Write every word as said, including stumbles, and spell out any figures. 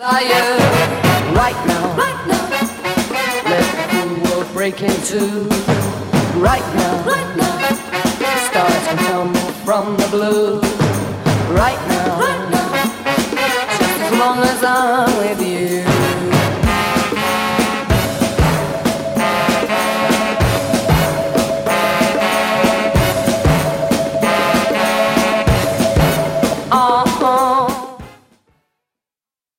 Fire right now, right now. Let the cool world break in two. Right now, right now. Stars can tumble from the blue. Right now, right now. Just as long as I'm with you.